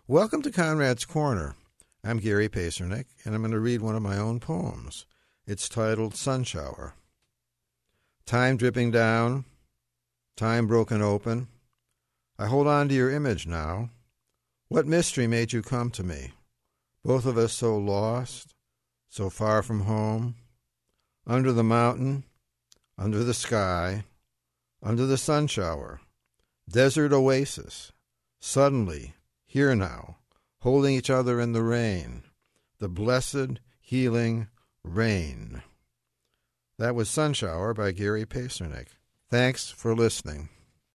Welcome to Conrad's Corner. I'm Gary Pacernik, and I'm going to read one of my own poems. It's titled Sun Shower. Time dripping down, time broken open. I hold on to your image now. What mystery made you come to me? Both of us so lost, so far from home. Under the mountain, under the sky, under the sun shower. Desert oasis. Suddenly, here now, holding each other in the rain. The blessed, healing rain. That was Sun Shower by Gary Pacernik. Thanks for listening.